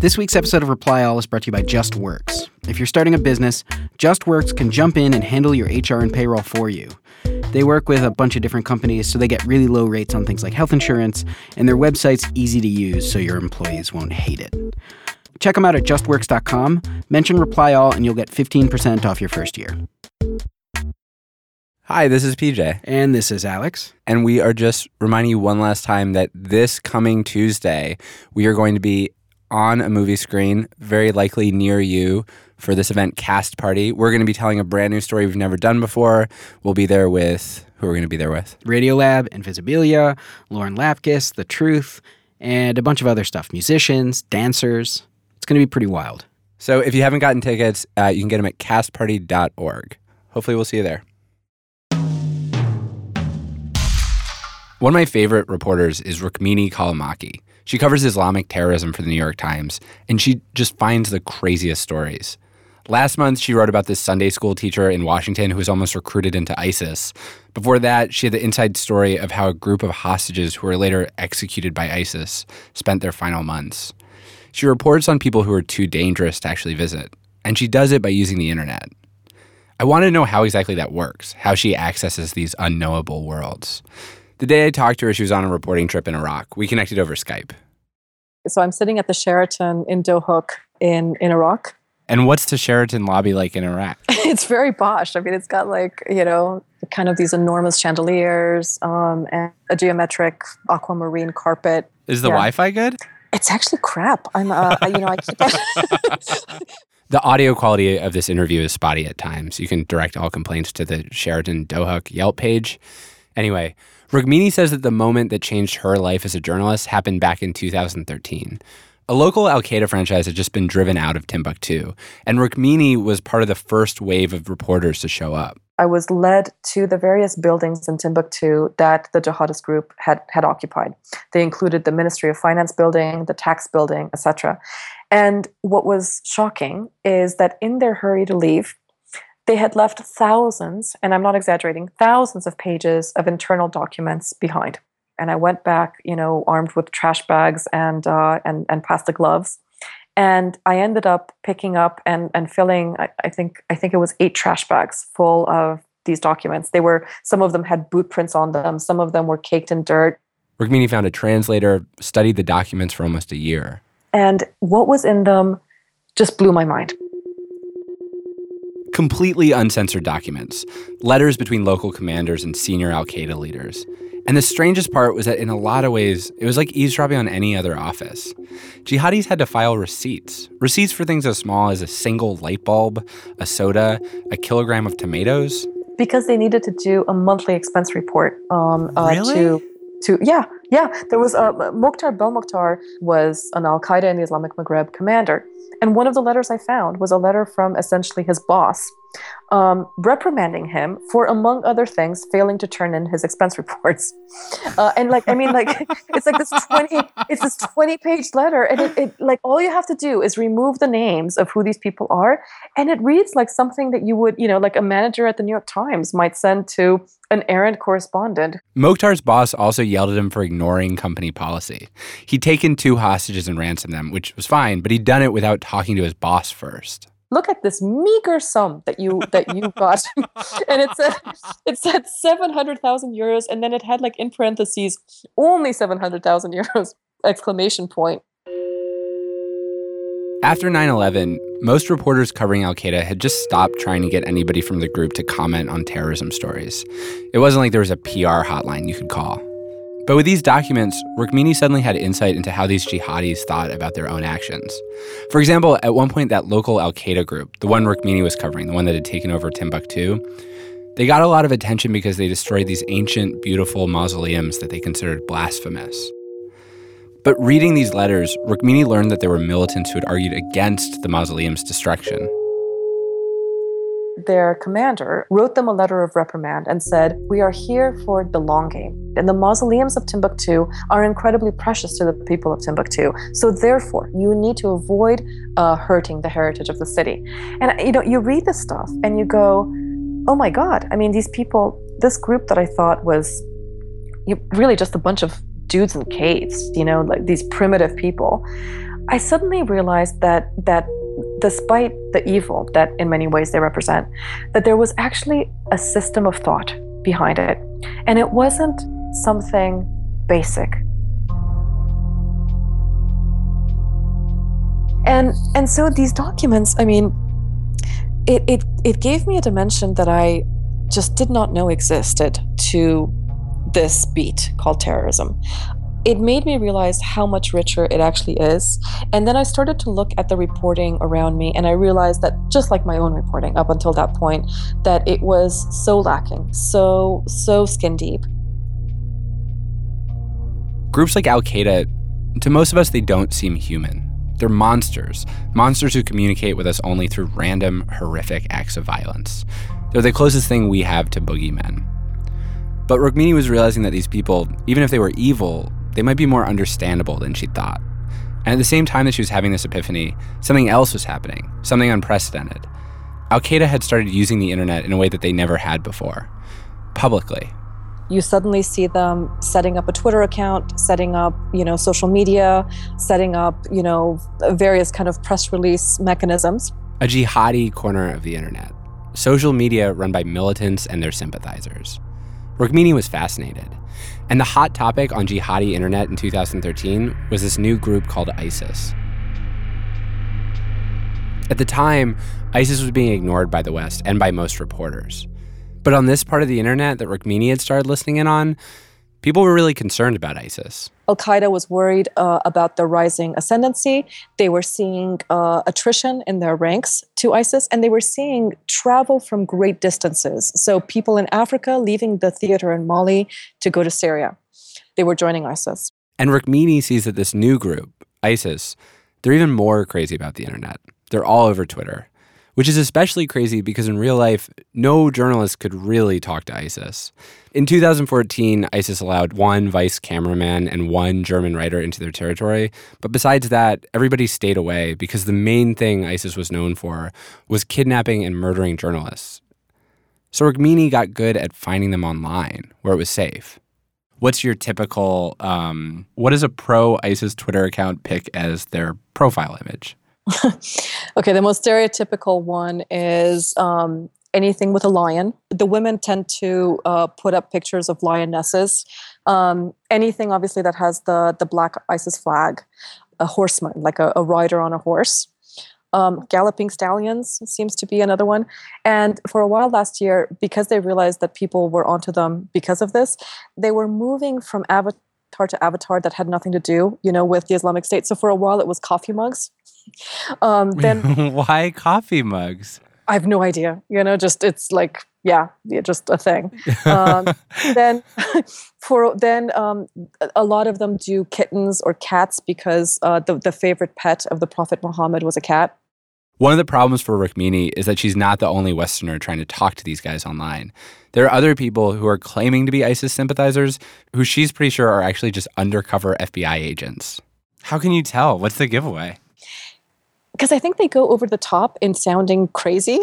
This week's episode of Reply All is brought to you by JustWorks. If you're starting a business, JustWorks can jump in and handle your HR and payroll for you. They work with a bunch of different companies, so they get really low rates on things like health insurance, and their website's easy to use so your employees won't hate it. Check them out at justworks.com, mention Reply All, and you'll get 15% off your first year. Hi, this is PJ. And this is Alex. And we are just reminding you one last time that this coming Tuesday, we are going to be on a movie screen, very likely near you, for this event, Cast Party. We're going to be telling a brand new story we've never done before. We'll be there with... Who are we going to be there with? Radiolab, Invisibilia, Lauren Lapkus, The Truth, and a bunch of other stuff. Musicians, dancers. It's going to be pretty wild. So if you haven't gotten tickets, you can get them at castparty.org. Hopefully we'll see you there. One of my favorite reporters is Rukmini Callimachi. She covers Islamic terrorism for the New York Times, and she just finds the craziest stories. Last month, she wrote about this Sunday school teacher in Washington who was almost recruited into ISIS. Before that, she had the inside story of how a group of hostages who were later executed by ISIS spent their final months. She reports on people who are too dangerous to actually visit, and she does it by using the internet. I want to know how exactly that works, how she accesses these unknowable worlds. The day I talked to her, she was on a reporting trip in Iraq. We connected over Skype. So I'm sitting at the Sheraton in Dohuk in Iraq. And what's the Sheraton lobby like in Iraq? It's very posh. I mean, it's got kind of these enormous chandeliers and a geometric aquamarine carpet. Is the Wi-Fi good? It's actually crap. I keep The audio quality of this interview is spotty at times. You can direct all complaints to the Sheraton Dohuk Yelp page. Anyway, Rukmini says that the moment that changed her life as a journalist happened back in 2013. A local Al-Qaeda franchise had just been driven out of Timbuktu, and Rukmini was part of the first wave of reporters to show up. I was led to the various buildings in Timbuktu that the jihadist group had occupied. They included the Ministry of Finance building, the tax building, etc. And what was shocking is that in their hurry to leave, they had left thousands, and I'm not exaggerating, thousands of pages of internal documents behind. And I went back, armed with trash bags and plastic gloves. And I ended up picking up and filling, I think it was 8 trash bags full of these documents. Some of them had boot prints on them. Some of them were caked in dirt. Rukmini found a translator, studied the documents for almost a year. And what was in them just blew my mind. Completely uncensored documents, letters between local commanders and senior Al-Qaeda leaders. And the strangest part was that in a lot of ways, it was like eavesdropping on any other office. Jihadis had to file receipts for things as small as a single light bulb, a soda, a kilogram of tomatoes. Because they needed to do a monthly expense report. Really? There was Mokhtar Belmokhtar was an Al-Qaeda in the Islamic Maghreb commander. And one of the letters I found was a letter from essentially his boss, reprimanding him for, among other things, failing to turn in his expense reports. It's this 20-page letter, and it all you have to do is remove the names of who these people are, and it reads like something that you would, like a manager at the New York Times might send to an errand correspondent. Mokhtar's boss also yelled at him for ignoring company policy. He'd taken 2 hostages and ransomed them, which was fine, but he'd done it without talking to his boss first. Look at this meager sum that you got. And it said 700,000 euros, and then it had in parentheses, only 700,000 euros, exclamation point. After 9/11, most reporters covering Al-Qaeda had just stopped trying to get anybody from the group to comment on terrorism stories. It wasn't like there was a PR hotline you could call. But with these documents, Rukmini suddenly had insight into how these jihadis thought about their own actions. For example, at one point, that local Al-Qaeda group, the one Rukmini was covering, the one that had taken over Timbuktu, they got a lot of attention because they destroyed these ancient, beautiful mausoleums that they considered blasphemous. But reading these letters, Rukmini learned that there were militants who had argued against the mausoleum's destruction. Their commander wrote them a letter of reprimand and said, "We are here for the long game. And the mausoleums of Timbuktu are incredibly precious to the people of Timbuktu. So therefore, you need to avoid hurting the heritage of the city." And you read this stuff and you go, oh my God. I mean, these people, this group that I thought was really just a bunch of dudes in caves, like these primitive people, I suddenly realized that despite the evil that in many ways they represent, that there was actually a system of thought behind it. And it wasn't something basic. And so these documents, I mean, it gave me a dimension that I just did not know existed to this beat called terrorism. It made me realize how much richer it actually is. And then I started to look at the reporting around me, and I realized that just like my own reporting up until that point, that it was so lacking, so skin deep. Groups like Al-Qaeda, to most of us, they don't seem human. They're monsters who communicate with us only through random, horrific acts of violence. They're the closest thing we have to boogeymen. But Rukmini was realizing that these people, even if they were evil, they might be more understandable than she thought. And at the same time that she was having this epiphany, something else was happening, something unprecedented. Al-Qaeda had started using the internet in a way that they never had before, publicly. You suddenly see them setting up a Twitter account, setting up, social media, setting up, various kind of press release mechanisms. A jihadi corner of the internet. Social media run by militants and their sympathizers. Rukmini was fascinated. And the hot topic on jihadi internet in 2013 was this new group called ISIS. At the time, ISIS was being ignored by the West and by most reporters. But on this part of the internet that Rukmini had started listening in on, people were really concerned about ISIS. Al-Qaeda was worried about the rising ascendancy. They were seeing attrition in their ranks to ISIS, and they were seeing travel from great distances. So people in Africa leaving the theater in Mali to go to Syria. They were joining ISIS. And Rukmini sees that this new group, ISIS, they're even more crazy about the internet. They're all over Twitter, which is especially crazy because in real life, no journalist could really talk to ISIS. In 2014, ISIS allowed one vice cameraman and one German writer into their territory. But besides that, everybody stayed away because the main thing ISIS was known for was kidnapping and murdering journalists. So Rukmini got good at finding them online where it was safe. What's your typical, what does a pro-ISIS Twitter account pick as their profile image? Okay, the most stereotypical one is anything with a lion. The women tend to put up pictures of lionesses. Anything, obviously, that has the black ISIS flag. A horseman, like a rider on a horse. Galloping stallions seems to be another one. And for a while last year, because they realized that people were onto them because of this, they were moving from avatar to avatar that had nothing to do, with the Islamic State. So for a while, it was coffee mugs. Then why coffee mugs? I have no idea. It's like, just a thing. Then a lot of them do kittens or cats because the favorite pet of the Prophet Muhammad was a cat. One of the problems for Rukmini is that she's not the only Westerner trying to talk to these guys online. There are other people who are claiming to be ISIS sympathizers who she's pretty sure are actually just undercover FBI agents. How can you tell? What's the giveaway? Because I think they go over the top in sounding crazy.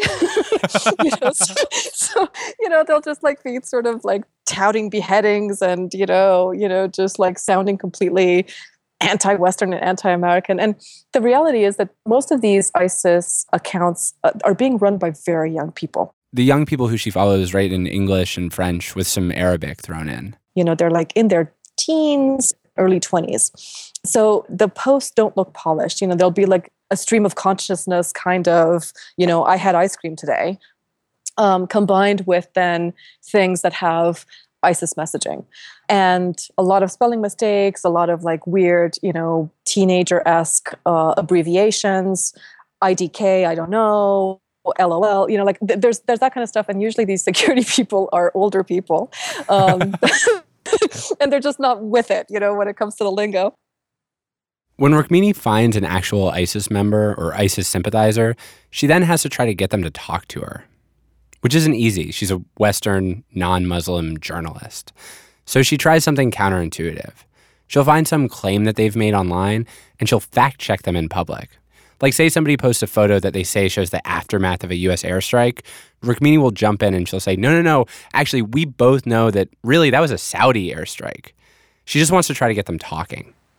So they'll just be sort of touting beheadings and, just sounding completely anti-Western and anti-American. And the reality is that most of these ISIS accounts are being run by very young people. The young people who she follows write in English and French with some Arabic thrown in. They're in their teens, early 20s. So the posts don't look polished. They'll be a stream of consciousness kind of, I had ice cream today, combined with then things that have ISIS messaging. And a lot of spelling mistakes, a lot of weird, teenager-esque abbreviations, IDK, I don't know, LOL, there's that kind of stuff. And usually these security people are older people. And they're just not with it, when it comes to the lingo. When Rukmini finds an actual ISIS member or ISIS sympathizer, she then has to try to get them to talk to her, which isn't easy. She's a Western, non-Muslim journalist. So she tries something counterintuitive. She'll find some claim that they've made online, and she'll fact-check them in public. Like, say somebody posts a photo that they say shows the aftermath of a U.S. airstrike. Rukmini will jump in and she'll say, no, actually, we both know that really that was a Saudi airstrike. She just wants to try to get them talking.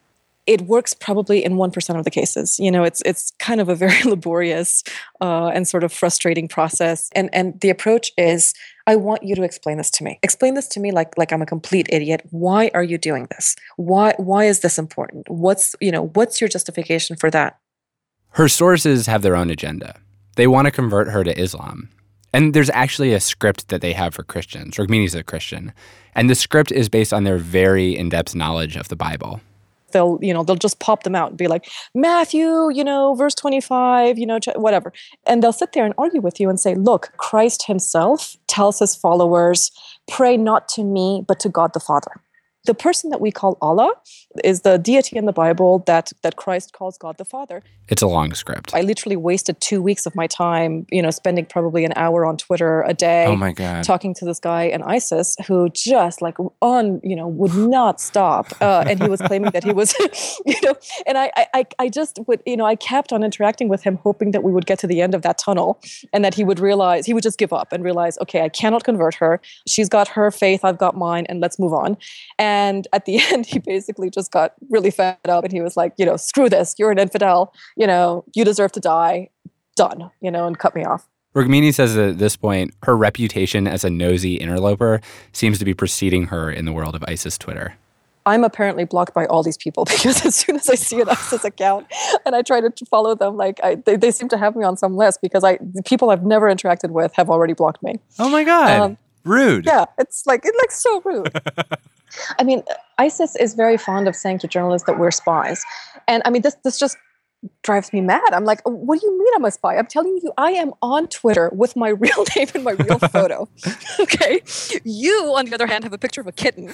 it works probably in 1% of the cases. It's kind of a very laborious and sort of frustrating process. And the approach is, I want you to explain this to me. Explain this to me like I'm a complete idiot. Why are you doing this? Why is this important? What's your justification for that? Her sources have their own agenda. They want to convert her to Islam. And there's actually a script that they have for Christians. Rukmini's a Christian. And the script is based on their very in-depth knowledge of the Bible. They'll just pop them out and be like, Matthew, verse 25, whatever. And they'll sit there and argue with you and say, look, Christ himself tells his followers, pray not to me, but to God the Father. The person that we call Allah is the deity in the Bible that Christ calls God the Father. It's a long script. I literally wasted 2 weeks of my time, spending probably an hour on Twitter a day. Oh my God. Talking to this guy in ISIS who just would not stop. And he was claiming that he was, and I just would, I kept on interacting with him, hoping that we would get to the end of that tunnel and that he would just give up and realize, okay, I cannot convert her. She's got her faith, I've got mine, and let's move on. And at the end, he basically just got really fed up and he was like, screw this, you're an infidel, you deserve to die, done, and cut me off. Rukmini says that at this point, her reputation as a nosy interloper seems to be preceding her in the world of ISIS Twitter. I'm apparently blocked by all these people because as soon as I see an ISIS account and I try to follow them, they seem to have me on some list because the people I've never interacted with have already blocked me. Oh my God. Rude. Yeah, it's so rude. I mean, ISIS is very fond of saying to journalists that we're spies. And I mean, this just drives me mad. I'm like, what do you mean I'm a spy? I'm telling you, I am on Twitter with my real name and my real photo. Okay? You, on the other hand, have a picture of a kitten,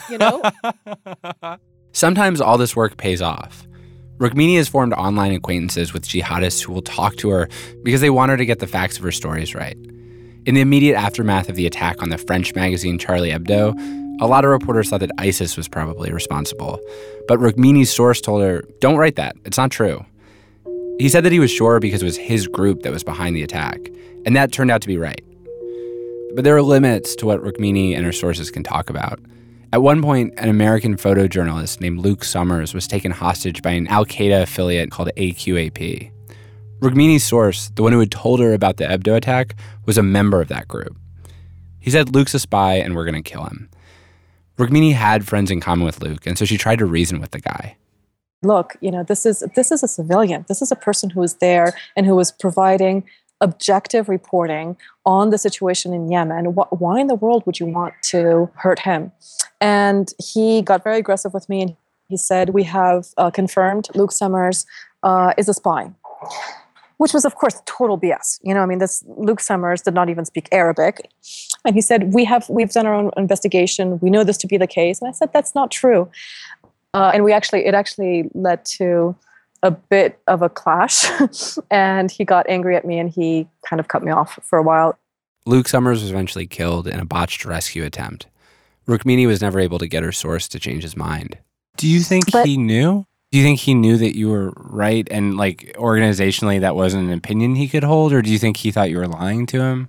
Sometimes all this work pays off. Rukmini has formed online acquaintances with jihadists who will talk to her because they want her to get the facts of her stories right. In the immediate aftermath of the attack on the French magazine Charlie Hebdo, a lot of reporters thought that ISIS was probably responsible. But Rukmini's source told her, don't write that. It's not true. He said that he was sure because it was his group that was behind the attack. And that turned out to be right. But there are limits to what Rukmini and her sources can talk about. At one point, an American photojournalist named Luke Summers was taken hostage by an al-Qaeda affiliate called AQAP. Rukmini's source, the one who had told her about the Hebdo attack, was a member of that group. He said, Luke's a spy and we're going to kill him. Rukmini had friends in common with Luke, and so she tried to reason with the guy. Look, this is a civilian. This is a person who was there and who was providing objective reporting on the situation in Yemen. Why in the world would you want to hurt him? And he got very aggressive with me, and he said, we have confirmed Luke Summers is a spy. Which was, of course, total BS. This Luke Summers did not even speak Arabic. And he said, we've done our own investigation. We know this to be the case. And I said, that's not true. And it actually led to a bit of a clash. And he got angry at me and he kind of cut me off for a while. Luke Summers was eventually killed in a botched rescue attempt. Rukmini was never able to get her source to change his mind. Do you think he knew? Do you think he knew that you were right and organizationally that wasn't an opinion he could hold? Or do you think he thought you were lying to him?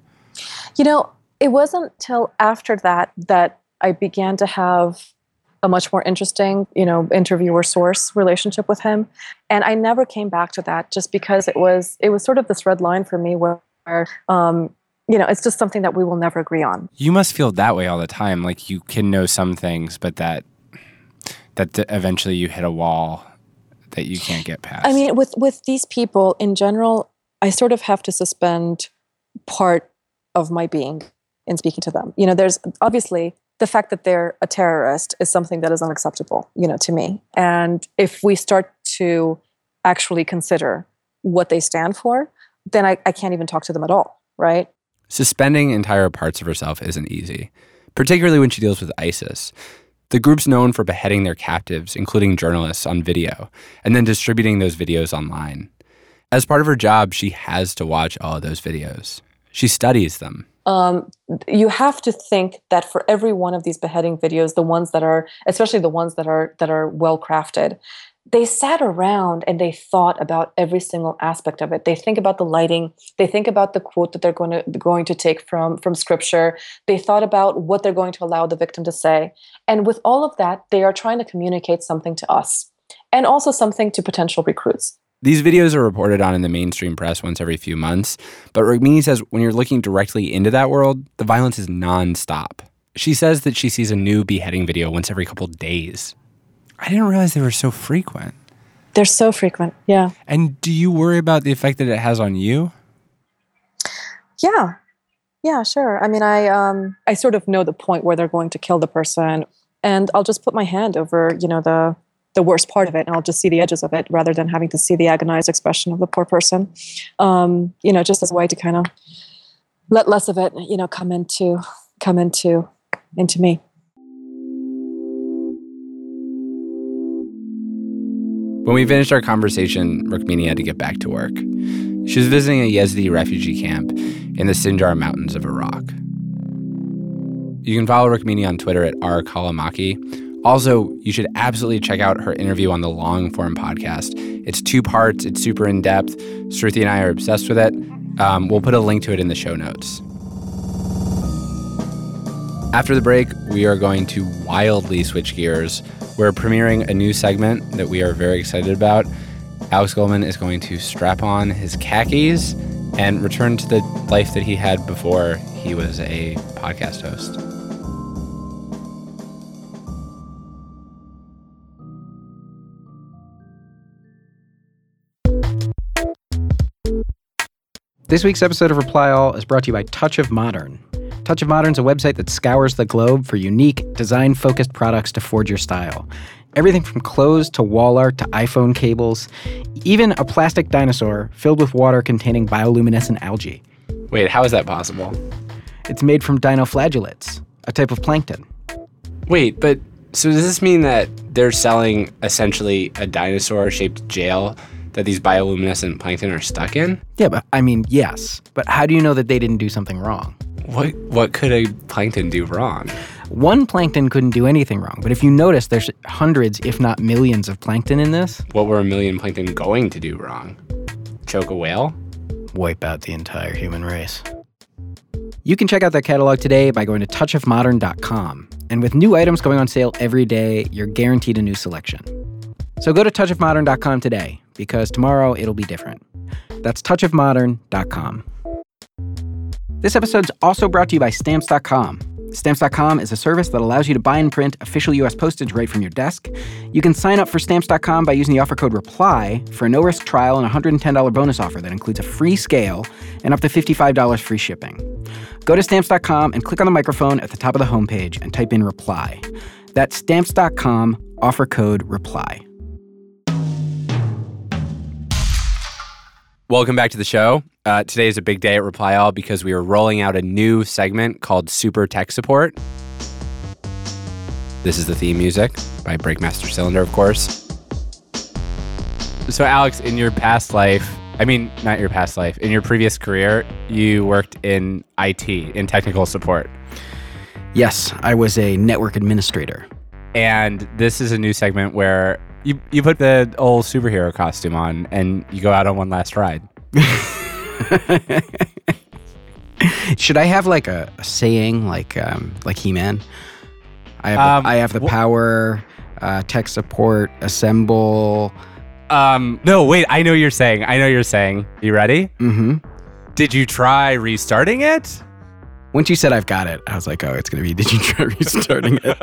It wasn't until after that I began to have a much more interesting, interviewer-source relationship with him. And I never came back to that just because it was sort of this red line for me where it's just something that we will never agree on. You must feel that way all the time. Like you can know some things, but that eventually you hit a wall that you can't get past. I mean, with these people in general, I sort of have to suspend part of my being in speaking to them. There's obviously the fact that they're a terrorist is something that is unacceptable, to me. And if we start to actually consider what they stand for, then I can't even talk to them at all, right? Suspending entire parts of herself isn't easy, particularly when she deals with ISIS. The group's known for beheading their captives, including journalists, on video, and then distributing those videos online. As part of her job, she has to watch all of those videos. She studies them. You have to think that for every one of these beheading videos, the ones that are, especially the ones that are well crafted, they sat around and they thought about every single aspect of it. They think about the lighting. They think about the quote that they're going to take from scripture. They thought about what they're going to allow the victim to say. And with all of that, they are trying to communicate something to us. and also something to potential recruits. These videos are reported on in the mainstream press once every few months, but Rukmini says when you're looking directly into that world, the violence is nonstop. She says that she sees a new beheading video once every couple days. I didn't realize they were so frequent. They're so frequent, yeah. And do you worry about the effect that it has on you? Yeah, sure. I mean, I sort of know the point where they're going to kill the person, and I'll just put my hand over, the worst part of it, and I'll just see the edges of it rather than having to see the agonized expression of the poor person. Just as a way to kind of let less of it, come into me. When we finished our conversation, Rukmini had to get back to work. She was visiting a Yazidi refugee camp in the Sinjar Mountains of Iraq. You can follow Rukmini on Twitter at @rkalamaki. Also, you should absolutely check out her interview on the Long Form podcast. It's 2 parts. It's super in-depth. Shruti and I are obsessed with it. We'll put a link to it in the show notes. After the break, we are going to wildly switch gears. We're premiering a new segment that we are very excited about. Alex Goldman is going to strap on his khakis and return to the life that he had before he was a podcast host. This week's episode of Reply All is brought to you by Touch of Modern. Touch of Modern is a website that scours the globe for unique, design-focused products to forge your style. Everything from clothes to wall art to iPhone cables, even a plastic dinosaur filled with water containing bioluminescent algae. Wait, how is that possible? It's made from dinoflagellates, a type of plankton. Wait, but so does this mean that they're selling essentially a dinosaur-shaped jail that these bioluminescent plankton are stuck in? Yeah, but I mean, yes. But how do you know that they didn't do something wrong? What could a plankton do wrong? One plankton couldn't do anything wrong, but if you notice, there's hundreds, if not millions, of plankton in this. What were a million plankton going to do wrong? Choke a whale? Wipe out the entire human race. You can check out their catalog today by going to touchofmodern.com. And with new items going on sale every day, you're guaranteed a new selection. So go to touchofmodern.com today, because tomorrow it'll be different. That's touchofmodern.com. This episode's also brought to you by Stamps.com. Stamps.com is a service that allows you to buy and print official U.S. postage right from your desk. You can sign up for Stamps.com by using the offer code REPLY for a no-risk trial and a $110 bonus offer that includes a free scale and up to $55 free shipping. Go to Stamps.com and click on the microphone at the top of the homepage and type in REPLY. That's Stamps.com, offer code REPLY. Welcome back to the show. Today is a big day at Reply All because we are rolling out a new segment called Super Tech Support. This is the theme music by Breakmaster Cylinder, of course. So Alex, in your past life, not your past life, in your previous career, you worked in IT, in technical support. Yes, I was a network administrator. And this is a new segment where you put the old superhero costume on and you go out on one last ride. Should I have like a saying like He-Man? I have the power, tech support, assemble. No, wait, I know you're saying. You ready? Mm-hmm. Did you try restarting it? Once you said I've got it, I was like, oh, it's going to be, did you try restarting it?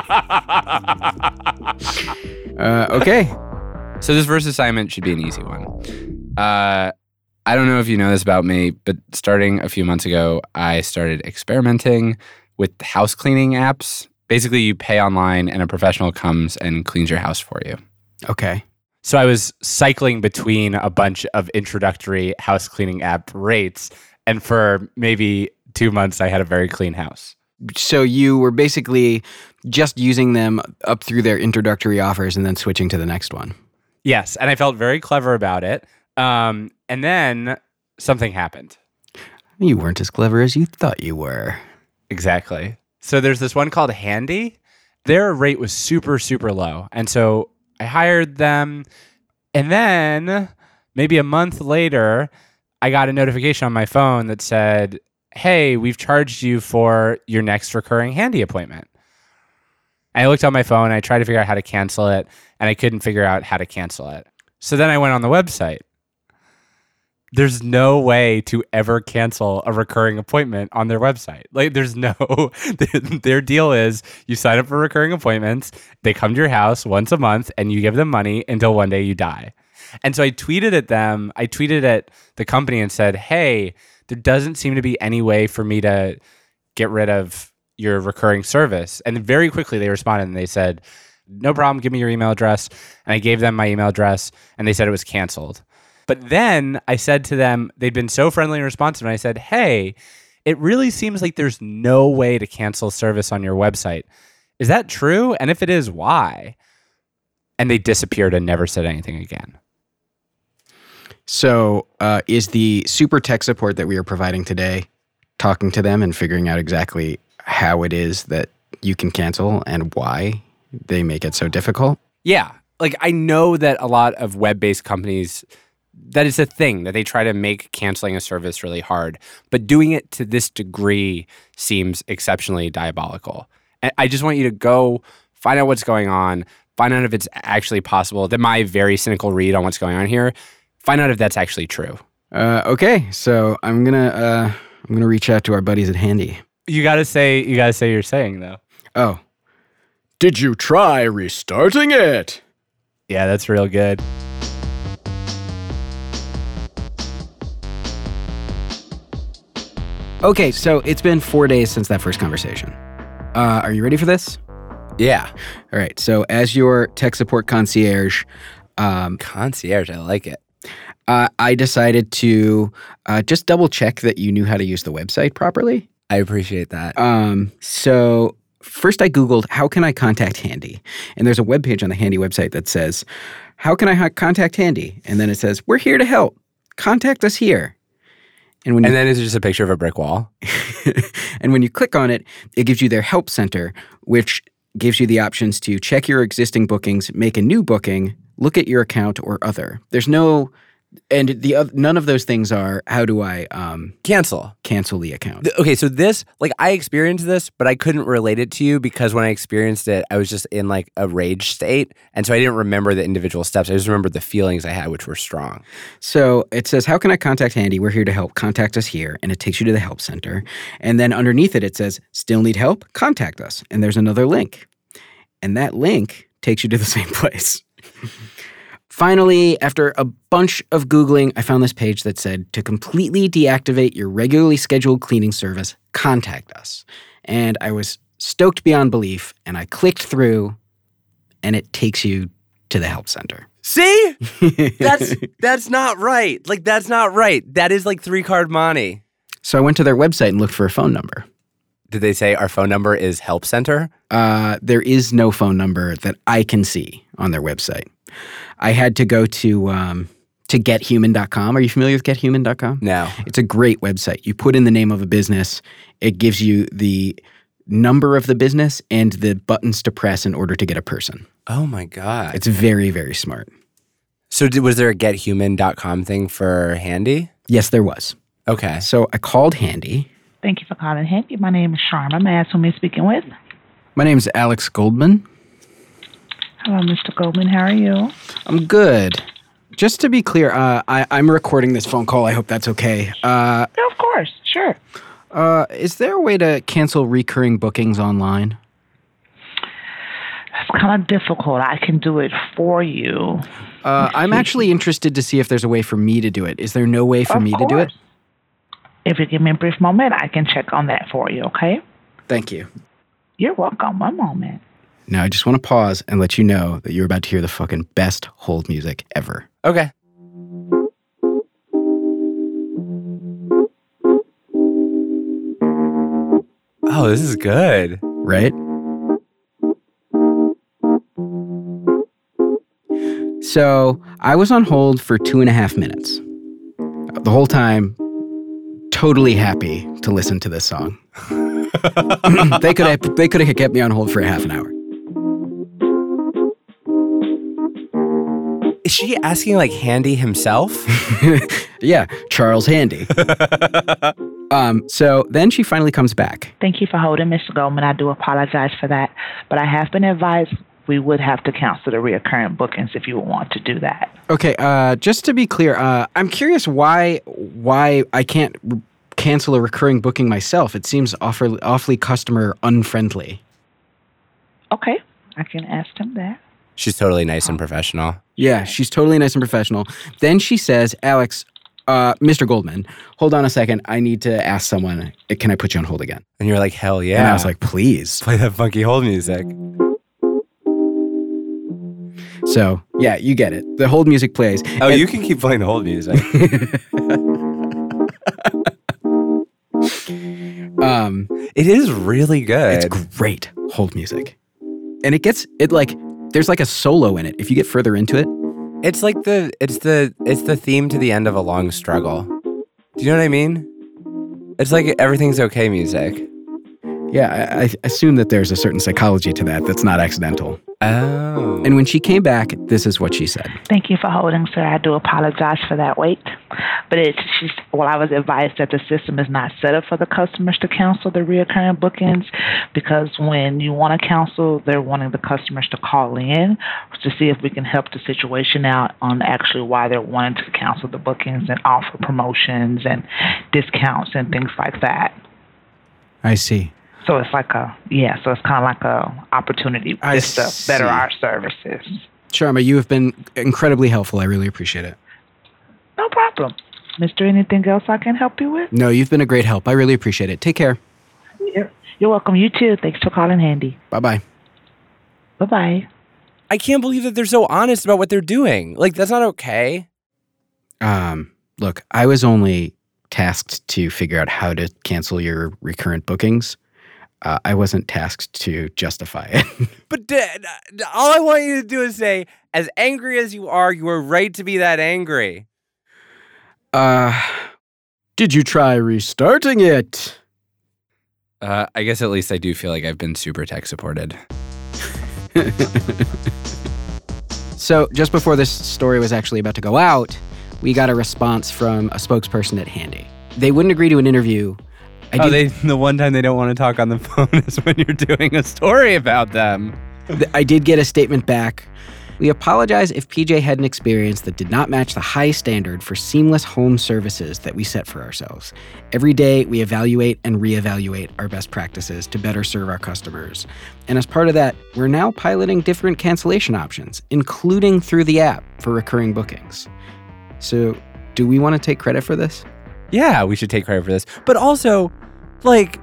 Okay. So this first assignment should be an easy one. I don't know if you know this about me, but starting a few months ago, I started experimenting with house cleaning apps. Basically, you pay online and a professional comes and cleans your house for you. Okay. So I was cycling between a bunch of introductory house cleaning app rates, and for maybe 2 months, I had a very clean house. So you were basically just using them up through their introductory offers and then switching to the next one. Yes, and I felt very clever about it. And then something happened. You weren't as clever as you thought you were. Exactly. So there's this one called Handy. Their rate was super, super low. And so I hired them. And then maybe a month later, I got a notification on my phone that said, hey, we've charged you for your next recurring Handy appointment. And I looked on my phone, I tried to figure out how to cancel it, and I couldn't figure out how to cancel it. So then I went on the website. There's no way to ever cancel a recurring appointment on their website. Like, there's no, their deal is you sign up for recurring appointments, they come to your house once a month, and you give them money until one day you die. And so I tweeted at them, I tweeted at the company and said, hey, there doesn't seem to be any way for me to get rid of your recurring service. And very quickly they responded and they said, no problem, give me your email address. And I gave them my email address and they said it was canceled. But then I said to them, they'd been so friendly and responsive, and I said, hey, it really seems like there's no way to cancel service on your website. Is that true? And if it is, why? And they disappeared and never said anything again. So is the super tech support that we are providing today talking to them and figuring out exactly how it is that you can cancel and why they make it so difficult? Yeah. Like, I know that a lot of web-based companies, that is a thing, that they try to make canceling a service really hard. But doing it to this degree seems exceptionally diabolical. And I just want you to go find out what's going on, find out if it's actually possible. That my very cynical read on what's going on here, find out if that's actually true. Okay, so I'm gonna reach out to our buddies at Handy. You gotta say you're saying, though. Oh. Did you try restarting it? Yeah, that's real good. Okay, so it's been 4 days since that first conversation. Are you ready for this? Yeah. All right, so as your tech support concierge, Concierge, I like it. I decided to just double check that you knew how to use the website properly. I appreciate that. So first I Googled, how can I contact Handy? And there's a webpage on the Handy website that says, how can I contact Handy? And then it says, we're here to help. Contact us here. And then it's just a picture of a brick wall. And when you click on it, it gives you their help center, which gives you the options to check your existing bookings, make a new booking, look at your account, or other. There's no... And none of those things are, how do I cancel the account? Okay, so this, like, I experienced this, but I couldn't relate it to you because when I experienced it, I was just in like a rage state. And so I didn't remember the individual steps. I just remembered the feelings I had, which were strong. So it says, how can I contact Handy? We're here to help. Contact us here. And it takes you to the help center. And then underneath it says, still need help? Contact us. And there's another link. And that link takes you to the same place. Finally, after a bunch of Googling, I found this page that said, to completely deactivate your regularly scheduled cleaning service, contact us. And I was stoked beyond belief, and I clicked through, and it takes you to the help center. See? That's not right. Like, that's not right. That is like 3-card money. So I went to their website and looked for a phone number. Did they say our phone number is help center? There is no phone number that I can see on their website. I had to go to gethuman.com. Are you familiar with gethuman.com? No. It's a great website. You put in the name of a business. It gives you the number of the business and the buttons to press in order to get a person. Oh, my God. It's very, very smart. So was there a gethuman.com thing for Handy? Yes, there was. Okay. So I called Handy. Thank you for calling Handy. My name is Sharma. May I ask who I'm speaking with? My name is Alex Goldman. Hello, Mr. Goldman. How are you? I'm good. Just to be clear, I'm recording this phone call. I hope that's okay. Yeah, of course. Sure. Is there a way to cancel recurring bookings online? It's kind of difficult. I can do it for you. I'm actually interested to see if there's a way for me to do it. Is there no way for me to do it? If you give me a brief moment, I can check on that for you, okay? Thank you. You're welcome. One moment. Now, I just want to pause and let you know that you're about to hear the fucking best hold music ever. Okay. Oh, this is good. Right? So, I was on hold for 2.5 minutes. The whole time, totally happy to listen to this song. They could have kept me on hold for a half an hour. Is she asking like Handy himself? Yeah, Charles Handy. So then she finally comes back. Thank you for holding, Mr. Goldman. I do apologize for that, but I have been advised we would have to cancel the reoccurring bookings if you would want to do that. Okay, just to be clear, I'm curious why I can't cancel a recurring booking myself. It seems awfully customer unfriendly. Okay, I can ask him that. She's totally nice and professional. Yeah, she's totally nice and professional. Then she says, Alex, Mr. Goldman, hold on a second. I need to ask someone. Can I put you on hold again? And you're like, hell yeah. And I was like, please. Play that funky hold music. So, yeah, you get it. The hold music plays. Oh, you can keep playing the hold music. It is really good. It's great hold music. And there's like a solo in it. If you get further into it. It's like it's the theme to the end of a long struggle. Do you know what I mean? It's like everything's okay music. Yeah, I assume that there's a certain psychology to that that's not accidental. Oh. And when she came back, this is what she said. Thank you for holding, sir. I do apologize for that wait. But I was advised that the system is not set up for the customers to cancel the reoccurring bookings, because when you want to cancel, they're wanting the customers to call in to see if we can help the situation out on actually why they're wanting to cancel the bookings and offer promotions and discounts and things like that. I see. So it's like so it's kind of like a opportunity just to better our services. Sharma, you have been incredibly helpful. I really appreciate it. No problem. Mister, anything else I can help you with? No, you've been a great help. I really appreciate it. Take care. You're welcome. You too. Thanks for calling Handy. Bye-bye. Bye-bye. I can't believe that they're so honest about what they're doing. Like, that's not okay. Look, I was only tasked to figure out how to cancel your recurrent bookings. I wasn't tasked to justify it. But all I want you to do is say, as angry as you are right to be that angry. Did you try restarting it? I guess at least I do feel like I've been super tech supported. So just before this story was actually about to go out, we got a response from a spokesperson at Handy. They wouldn't agree to an interview. The one time they don't want to talk on the phone is when you're doing a story about them. I did get a statement back. We apologize if PJ had an experience that did not match the high standard for seamless home services that we set for ourselves. Every day, we evaluate and reevaluate our best practices to better serve our customers. And as part of that, we're now piloting different cancellation options, including through the app for recurring bookings. So, do we want to take credit for this? Yeah, we should take credit for this. But also, like,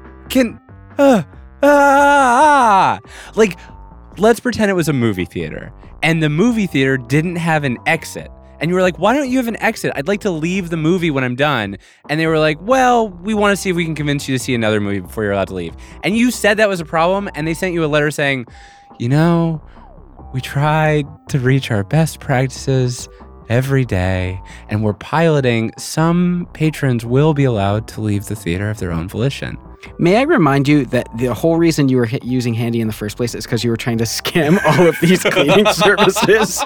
let's pretend it was a movie theater, and the movie theater didn't have an exit. And you were like, why don't you have an exit? I'd like to leave the movie when I'm done. And they were like, well, we want to see if we can convince you to see another movie before you're allowed to leave. And you said that was a problem, and they sent you a letter saying, we tried to reach our best practices every day, and we're piloting. Some patrons will be allowed to leave the theater of their own volition. May I remind you that the whole reason you were using Handy in the first place is because you were trying to scam all of these cleaning services?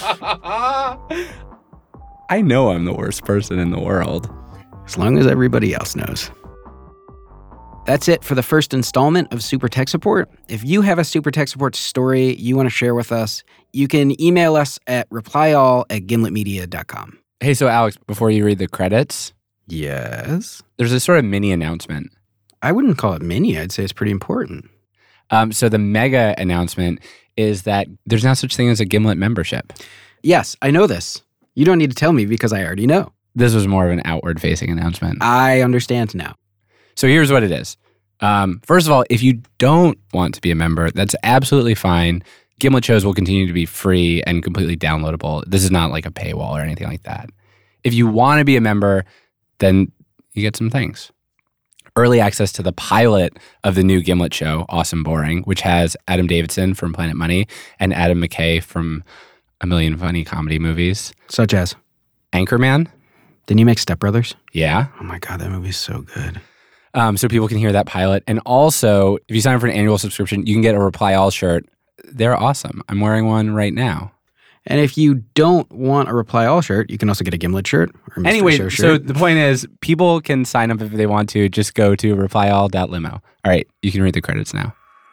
I know I'm the worst person in the world. As long as everybody else knows. That's it for the first installment of Super Tech Support. If you have a Super Tech Support story you want to share with us, you can email us at replyall@gimletmedia.com. Hey, so Alex, before you read the credits, Yes? there's a sort of mini announcement. I wouldn't call it mini. I'd say it's pretty important. So the mega announcement is that there's now such thing as a Gimlet membership. Yes, I know this. You don't need to tell me because I already know. This was more of an outward-facing announcement. I understand now. So here's what it is. First of all, if you don't want to be a member, that's absolutely fine. Gimlet shows will continue to be free and completely downloadable. This is not like a paywall or anything like that. If you want to be a member, then you get some things. Early access to the pilot of the new Gimlet show, Awesome Boring, which has Adam Davidson from Planet Money and Adam McKay from A Million Funny Comedy Movies. Such as? Anchorman. Didn't you make Step Brothers? Yeah. Oh my God, that movie's so good. So people can hear that pilot. And also, if you sign up for an annual subscription, you can get a Reply All shirt. They're awesome. I'm wearing one right now. And if you don't want a Reply All shirt, you can also get a Gimlet shirt or Mr. Anyway, Show so shirt. the point is, people can sign up if they want to. Just go to replyall.limo. All right, you can read the credits now.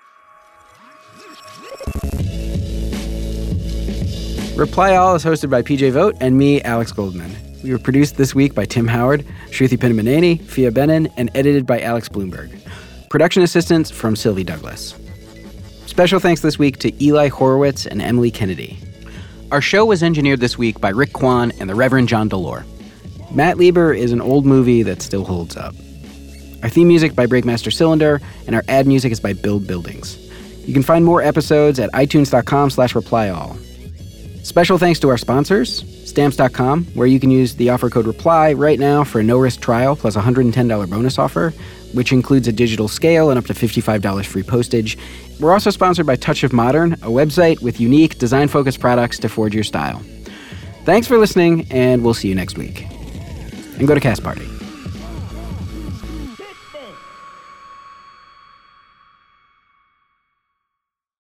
Reply All is hosted by PJ Vogt and me, Alex Goldman. We were produced this week by Tim Howard, Shruti Pinnamaneni, Fia Benin, and edited by Alex Bloomberg. Production assistance from Sylvie Douglas. Special thanks this week to Eli Horowitz and Emily Kennedy. Our show was engineered this week by Rick Kwan and the Reverend John Delore. Matt Lieber is an old movie that still holds up. Our theme music by Breakmaster Cylinder, and our ad music is by Build Buildings. You can find more episodes at itunes.com/replyall. Special thanks to our sponsors, Stamps.com, where you can use the offer code REPLY right now for a no-risk trial plus a $110 bonus offer, which includes a digital scale and up to $55 free postage. We're also sponsored by Touch of Modern, a website with unique, design-focused products to forge your style. Thanks for listening, and we'll see you next week. And go to Cast Party.